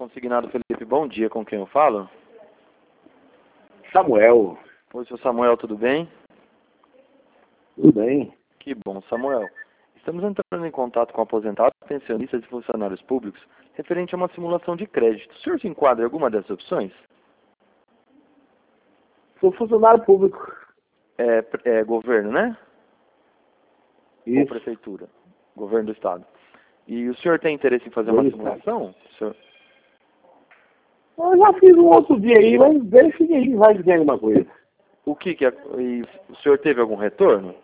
Consignado Felipe, bom dia, com quem eu falo? Samuel. Oi, seu Samuel, tudo bem? Tudo bem? Que bom, Samuel. Estamos entrando em contato com aposentados, pensionistas e funcionários públicos referente a uma simulação de crédito. O senhor se enquadra em alguma dessas opções? Sou funcionário público. É governo, né? Ou Isso. prefeitura? Governo do estado. E o senhor tem interesse em fazer uma simulação? Senhor? Eu já fiz um outro dia aí, mas deixa que a gente vai dizer alguma coisa. O que que é? E o senhor teve algum retorno?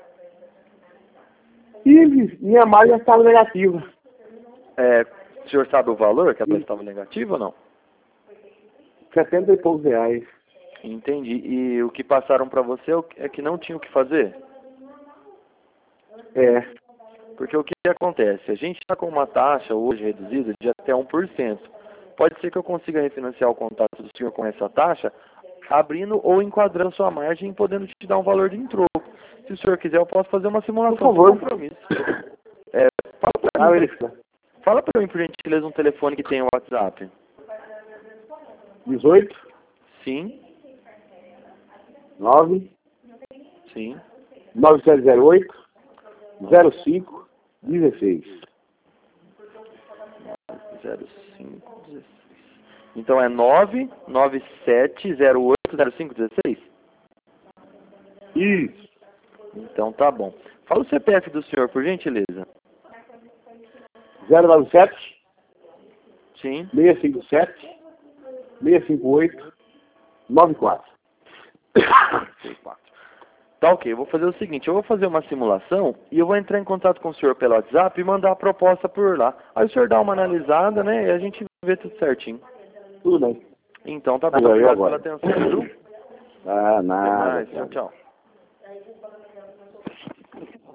Tive, minha margem estava negativa. O senhor sabe o valor que ela estava negativa ou não? 70 e poucos reais. Entendi. E o que passaram para você é que não tinha o que fazer? É. Porque o que acontece? A gente está com uma taxa hoje reduzida de até 1%. Pode ser que eu consiga refinanciar o contrato do senhor com essa taxa, abrindo ou enquadrando sua margem e podendo te dar um valor de troco. Se o senhor quiser, eu posso fazer uma simulação Por favor. sem compromisso. Fala para mim, por gentileza, um telefone que tem o WhatsApp. 18, Sim, 9, sim. 9708, 05, 16. 0516. Então é 997080516? Isso. Então tá bom. Fala o CPF do senhor, por gentileza. 097, Sim. 657, 658, 94. 64. Tá ok, eu vou fazer o seguinte, eu vou fazer uma simulação e eu vou entrar em contato com o senhor pelo WhatsApp e mandar a proposta por lá. Aí o senhor dá uma analisada, né, e a gente vê tudo certinho. Tudo bem. Então tá bom, obrigado pela atenção, viu? Ah, Até nada. mais, tchau, tchau.